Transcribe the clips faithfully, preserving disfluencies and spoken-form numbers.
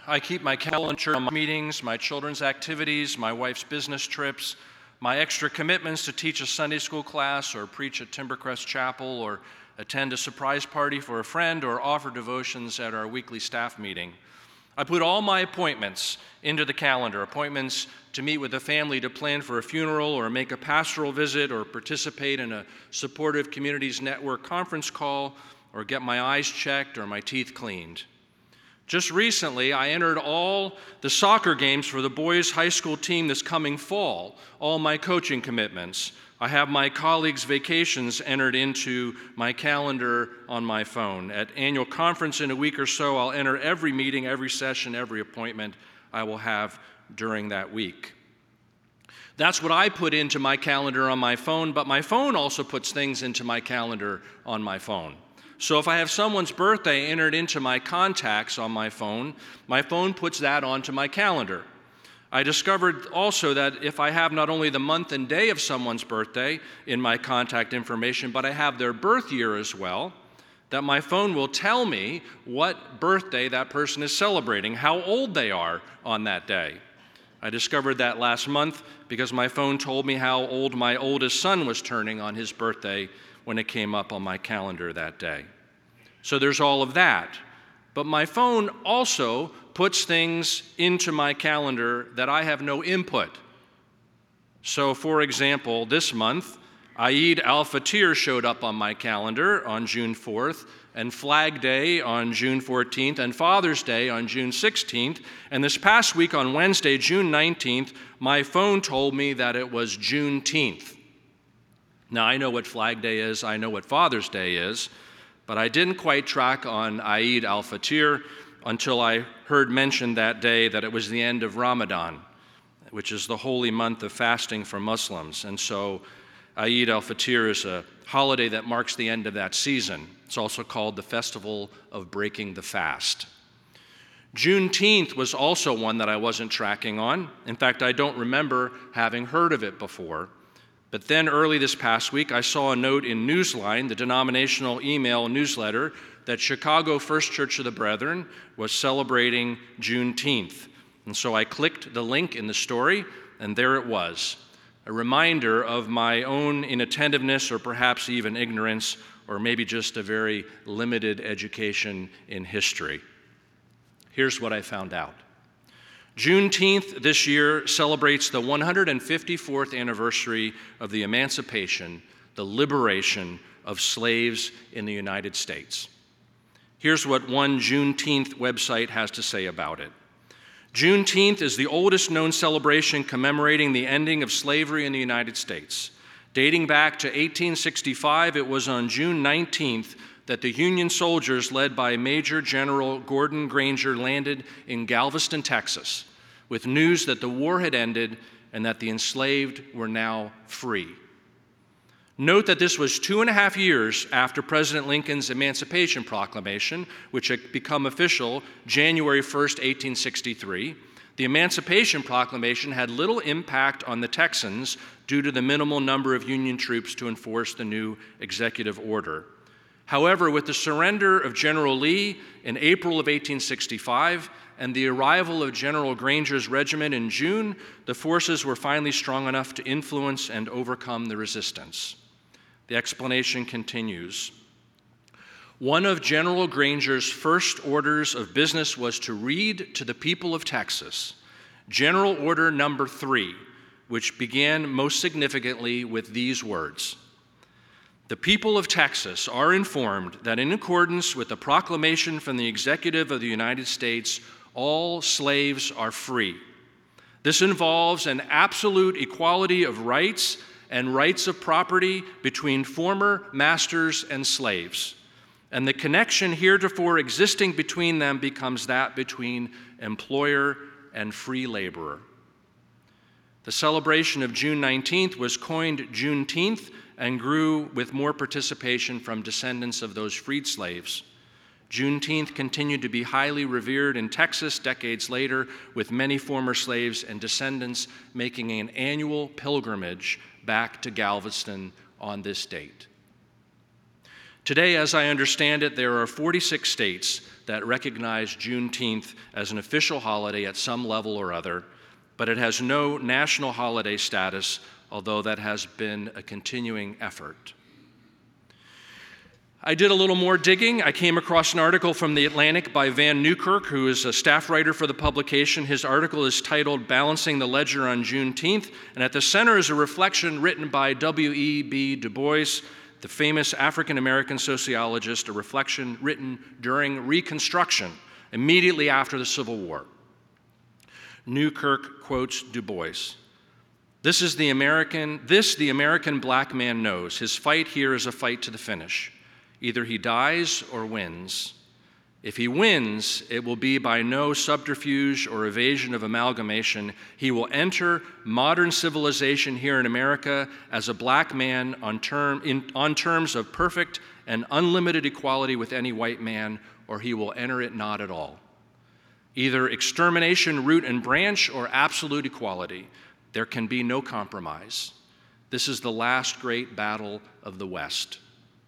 I keep my calendar, my meetings, my children's activities, my wife's business trips, my extra commitments to teach a Sunday school class or preach at Timbercrest Chapel or attend a surprise party for a friend or offer devotions at our weekly staff meeting. I put all my appointments into the calendar, appointments to meet with a family to plan for a funeral or make a pastoral visit or participate in a supportive communities network conference call or get my eyes checked or my teeth cleaned. Just recently, I entered all the soccer games for the boys' high school team this coming fall, all my coaching commitments. I have my colleagues' vacations entered into my calendar on my phone. At annual conference in a week or so, I'll enter every meeting, every session, every appointment I will have during that week. That's what I put into my calendar on my phone, but my phone also puts things into my calendar on my phone. So if I have someone's birthday entered into my contacts on my phone, my phone puts that onto my calendar. I discovered also that if I have not only the month and day of someone's birthday in my contact information, but I have their birth year as well, that my phone will tell me what birthday that person is celebrating, how old they are on that day. I discovered that last month because my phone told me how old my oldest son was turning on his birthday when it came up on my calendar that day. So there's all of that. But my phone also puts things into my calendar that I have no input. So for example, this month, Eid al-Fitr showed up on my calendar on June fourth, and Flag Day on June fourteenth, and Father's Day on June sixteenth. And this past week on Wednesday, June nineteenth, my phone told me that it was Juneteenth. Now, I know what Flag Day is, I know what Father's Day is, but I didn't quite track on Eid al-Fitr until I heard mentioned that day that it was the end of Ramadan, which is the holy month of fasting for Muslims. And so Eid al-Fitr is a holiday that marks the end of that season. It's also called the Festival of Breaking the Fast. Juneteenth was also one that I wasn't tracking on. In fact, I don't remember having heard of it before. But then early this past week, I saw a note in Newsline, the denominational email newsletter, that Chicago First Church of the Brethren was celebrating Juneteenth. And so I clicked the link in the story, and there it was, a reminder of my own inattentiveness or perhaps even ignorance, or maybe just a very limited education in history. Here's what I found out. Juneteenth this year celebrates the one hundred fifty-fourth anniversary of the emancipation, the liberation of slaves in the United States. Here's what one Juneteenth website has to say about it. Juneteenth is the oldest known celebration commemorating the ending of slavery in the United States. Dating back to eighteen sixty-five, it was on June nineteenth that the Union soldiers led by Major General Gordon Granger landed in Galveston, Texas, with news that the war had ended and that the enslaved were now free. Note that this was two and a half years after President Lincoln's Emancipation Proclamation, which had become official January first, eighteen sixty-three. The Emancipation Proclamation had little impact on the Texans due to the minimal number of Union troops to enforce the new executive order. However, with the surrender of General Lee in April of eighteen sixty-five and the arrival of General Granger's regiment in June, the forces were finally strong enough to influence and overcome the resistance. The explanation continues. One of General Granger's first orders of business was to read to the people of Texas General Order Number Three, which began most significantly with these words. The people of Texas are informed that in accordance with the proclamation from the Executive of the United States, all slaves are free. This involves an absolute equality of rights and rights of property between former masters and slaves. And the connection heretofore existing between them becomes that between employer and free laborer. The celebration of June nineteenth was coined Juneteenth and grew with more participation from descendants of those freed slaves. Juneteenth continued to be highly revered in Texas decades later, with many former slaves and descendants making an annual pilgrimage back to Galveston on this date. Today, as I understand it, there are forty-six states that recognize Juneteenth as an official holiday at some level or other, but it has no national holiday status, although that has been a continuing effort. I did a little more digging. I came across an article from The Atlantic by Vann Newkirk, who is a staff writer for the publication. His article is titled Balancing the Ledger on Juneteenth, and at the center is a reflection written by W E B Du Bois, the famous African-American sociologist, a reflection written during Reconstruction, immediately after the Civil War. Newkirk quotes Du Bois. This is the American, this the American black man knows. His fight here is a fight to the finish. Either he dies or wins. If he wins, it will be by no subterfuge or evasion of amalgamation. He will enter modern civilization here in America as a black man on, term, in, on terms of perfect and unlimited equality with any white man, or he will enter it not at all. Either extermination, root and branch, or absolute equality. There can be no compromise. This is the last great battle of the West.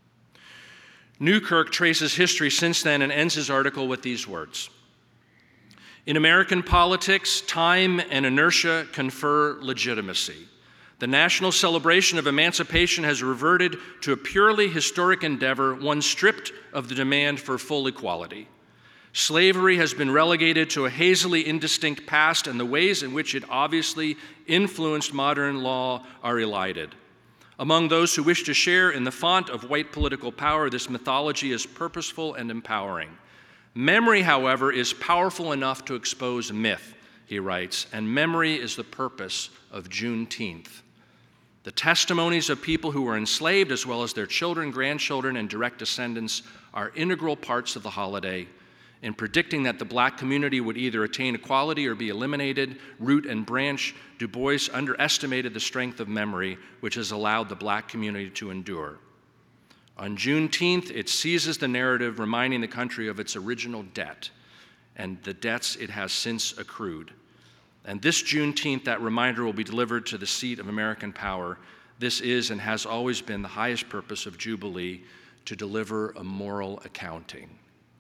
Newkirk traces history since then and ends his article with these words. In American politics, time and inertia confer legitimacy. The national celebration of emancipation has reverted to a purely historic endeavor, one stripped of the demand for full equality. Slavery has been relegated to a hazily indistinct past, and the ways in which it obviously influenced modern law are elided. Among those who wish to share in the font of white political power, this mythology is purposeful and empowering. Memory, however, is powerful enough to expose myth, he writes, and memory is the purpose of Juneteenth. The testimonies of people who were enslaved, as well as their children, grandchildren, and direct descendants, are integral parts of the holiday. In predicting that the black community would either attain equality or be eliminated, root and branch, Du Bois underestimated the strength of memory, which has allowed the black community to endure. On Juneteenth, it seizes the narrative, reminding the country of its original debt and the debts it has since accrued. And this Juneteenth, that reminder will be delivered to the seat of American power. This is and has always been the highest purpose of Jubilee, to deliver a moral accounting.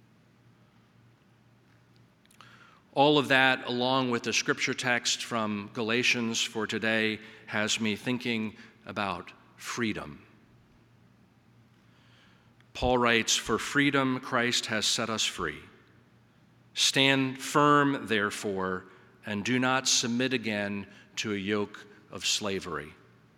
All of that, along with the scripture text from Galatians for today, has me thinking about freedom. Paul writes, "For freedom Christ has set us free. Stand firm, therefore, and do not submit again to a yoke of slavery."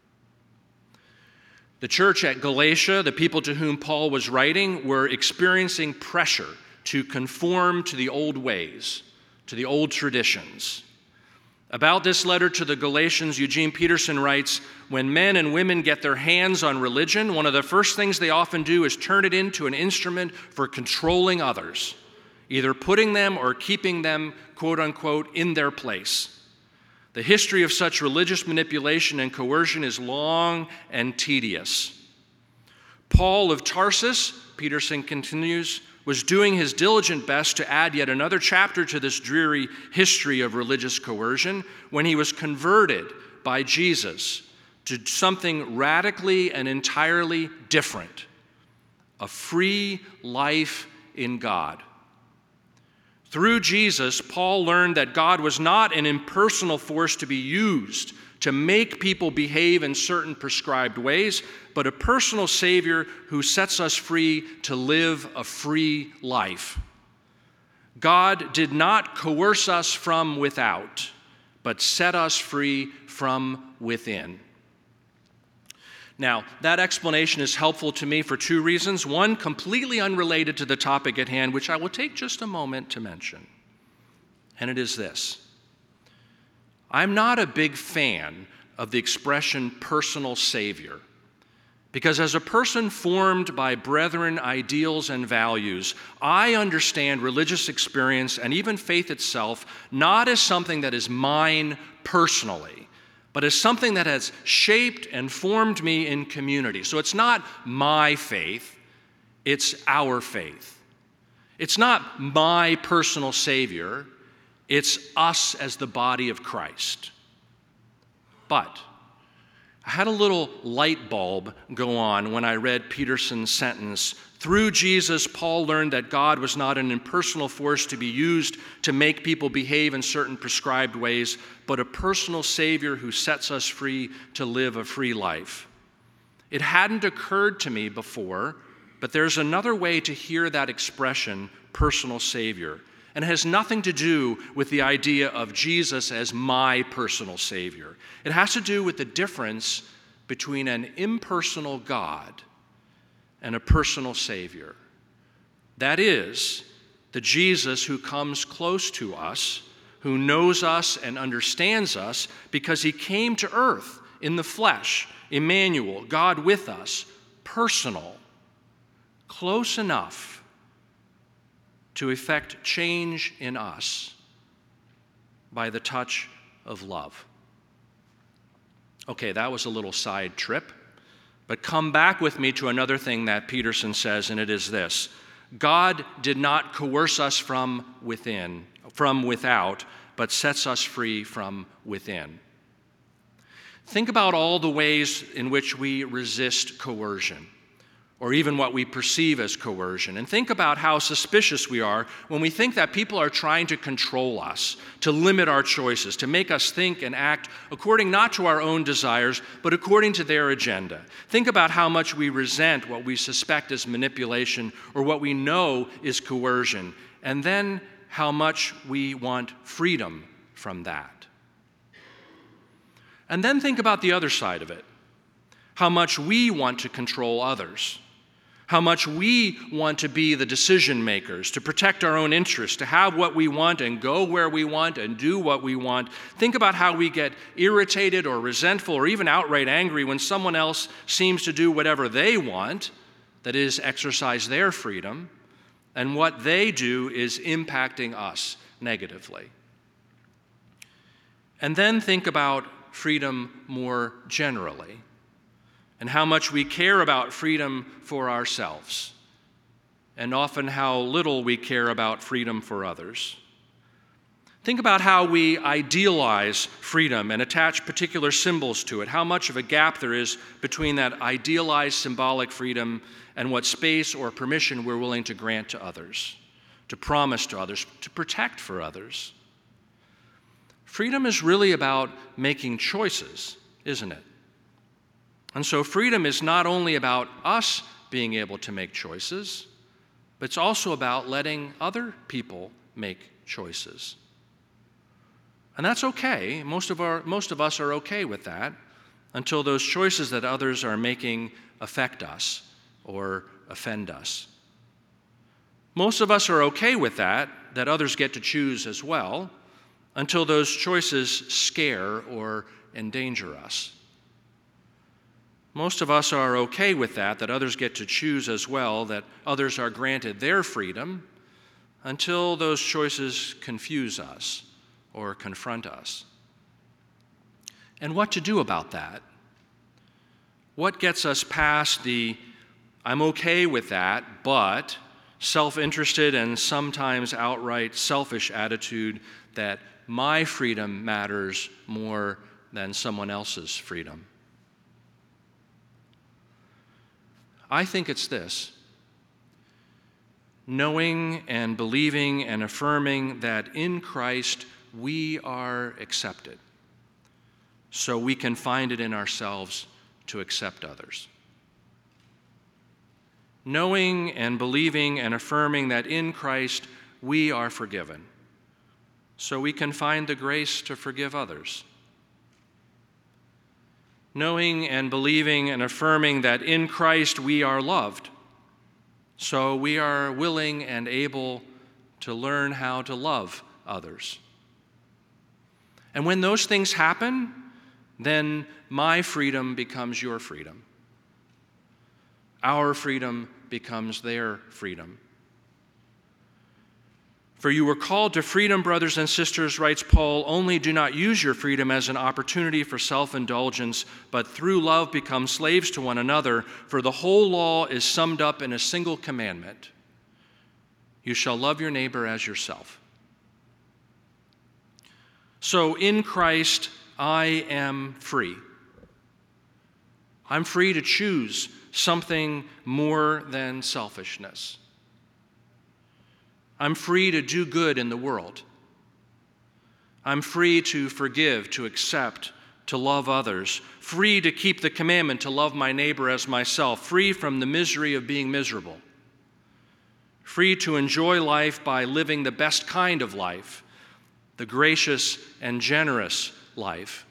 The church at Galatia, the people to whom Paul was writing, were experiencing pressure to conform to the old ways, to the old traditions. About this letter to the Galatians, Eugene Peterson writes, "When men and women get their hands on religion, one of the first things they often do is turn it into an instrument for controlling others, either putting them or keeping them, quote unquote, in their place. The history of such religious manipulation and coercion is long and tedious. Paul of Tarsus," Peterson continues, "was doing his diligent best to add yet another chapter to this dreary history of religious coercion when he was converted by Jesus to something radically and entirely different, a free life in God. Through Jesus, Paul learned that God was not an impersonal force to be used to make people behave in certain prescribed ways, but a personal Savior who sets us free to live a free life. God did not coerce us from without, but set us free from within." Now, that explanation is helpful to me for two reasons. One, completely unrelated to the topic at hand, which I will take just a moment to mention. And it is this. I'm not a big fan of the expression personal Savior, because as a person formed by brethren, ideals, and values, I understand religious experience and even faith itself not as something that is mine personally, but as something that has shaped and formed me in community. So it's not my faith, it's our faith. It's not my personal Savior, it's us as the body of Christ. But I had a little light bulb go on when I read Peterson's sentence. Through Jesus, Paul learned that God was not an impersonal force to be used to make people behave in certain prescribed ways, but a personal Savior who sets us free to live a free life. It hadn't occurred to me before, but there's another way to hear that expression, personal Savior, and it has nothing to do with the idea of Jesus as my personal Savior. It has to do with the difference between an impersonal God and a personal Savior. That is, the Jesus who comes close to us, who knows us and understands us because he came to earth in the flesh, Emmanuel, God with us, personal, close enough to effect change in us by the touch of love. Okay, that was a little side trip, but come back with me to another thing that Peterson says, and it is this: God did not coerce us from within, from without, but sets us free from within. Think about all the ways in which we resist coercion, or even what we perceive as coercion. And think about how suspicious we are when we think that people are trying to control us, to limit our choices, to make us think and act according not to our own desires, but according to their agenda. Think about how much we resent what we suspect is manipulation or what we know is coercion, and then how much we want freedom from that. And then think about the other side of it, how much we want to control others, how much we want to be the decision makers, to protect our own interests, to have what we want and go where we want and do what we want. Think about how we get irritated or resentful or even outright angry when someone else seems to do whatever they want, that is, exercise their freedom, and what they do is impacting us negatively. And then think about freedom more generally, and how much we care about freedom for ourselves, and often how little we care about freedom for others. Think about how we idealize freedom and attach particular symbols to it, how much of a gap there is between that idealized symbolic freedom and what space or permission we're willing to grant to others, to promise to others, to protect for others. Freedom is really about making choices, isn't it? And so freedom is not only about us being able to make choices, but it's also about letting other people make choices. And that's okay. Most of our, most of us are okay with that until those choices that others are making affect us or offend us. Most of us are okay with that, that others get to choose as well, until those choices scare or endanger us. Most of us are okay with that, that others get to choose as well, that others are granted their freedom, until those choices confuse us or confront us. And what to do about that? What gets us past the, I'm okay with that, but self-interested and sometimes outright selfish attitude that my freedom matters more than someone else's freedom? I think it's this: knowing and believing and affirming that in Christ we are accepted, so we can find it in ourselves to accept others. Knowing and believing and affirming that in Christ we are forgiven, so we can find the grace to forgive others. Knowing and believing and affirming that in Christ we are loved, so we are willing and able to learn how to love others. And when those things happen, then my freedom becomes your freedom. Our freedom becomes their freedom. For you were called to freedom, brothers and sisters, writes Paul, only do not use your freedom as an opportunity for self-indulgence, but through love become slaves to one another, for the whole law is summed up in a single commandment: you shall love your neighbor as yourself. So in Christ I am free. I'm free to choose something more than selfishness. I'm free to do good in the world. I'm free to forgive, to accept, to love others, free to keep the commandment to love my neighbor as myself, free from the misery of being miserable, free to enjoy life by living the best kind of life, the gracious and generous life.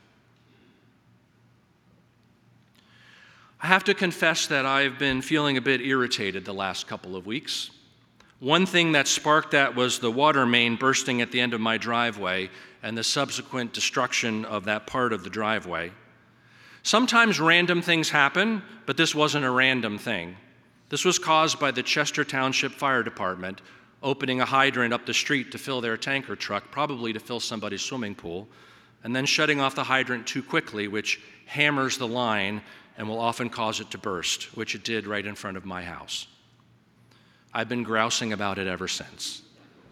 I have to confess that I've been feeling a bit irritated the last couple of weeks. One thing that sparked that was the water main bursting at the end of my driveway and the subsequent destruction of that part of the driveway. Sometimes random things happen, but this wasn't a random thing. This was caused by the Chester Township Fire Department opening a hydrant up the street to fill their tanker truck, probably to fill somebody's swimming pool, and then shutting off the hydrant too quickly, which hammers the line and will often cause it to burst, which it did right in front of my house. I've been grousing about it ever since.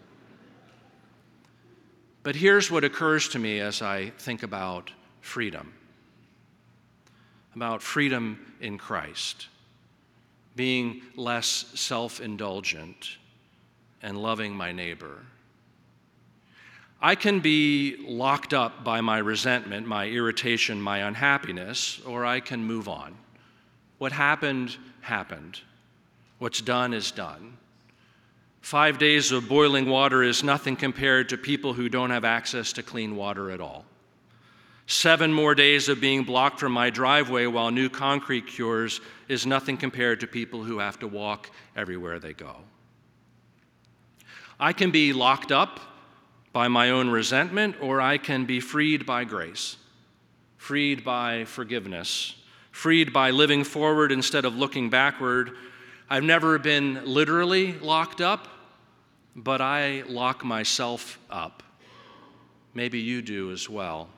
But here's what occurs to me as I think about freedom, about freedom in Christ, being less self-indulgent and loving my neighbor. I can be locked up by my resentment, my irritation, my unhappiness, or I can move on. What happened, happened. What's done is done. Five days of boiling water is nothing compared to people who don't have access to clean water at all. Seven more days of being blocked from my driveway while new concrete cures is nothing compared to people who have to walk everywhere they go. I can be locked up by my own resentment, or I can be freed by grace, freed by forgiveness, freed by living forward instead of looking backward. I've never been literally locked up, but I lock myself up. Maybe you do as well.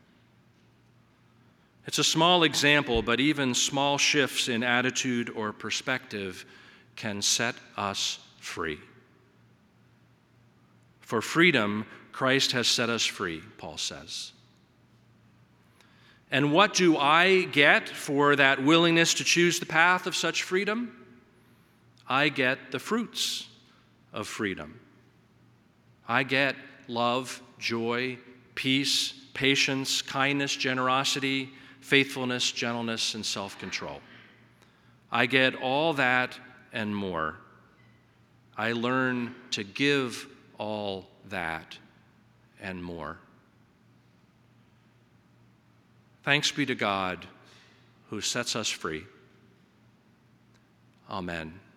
It's a small example, but even small shifts in attitude or perspective can set us free. For freedom, Christ has set us free, Paul says. And what do I get for that willingness to choose the path of such freedom? I get the fruits of freedom. I get love, joy, peace, patience, kindness, generosity, faithfulness, gentleness, and self-control. I get all that and more. I learn to give all that and more. Thanks be to God who sets us free. Amen.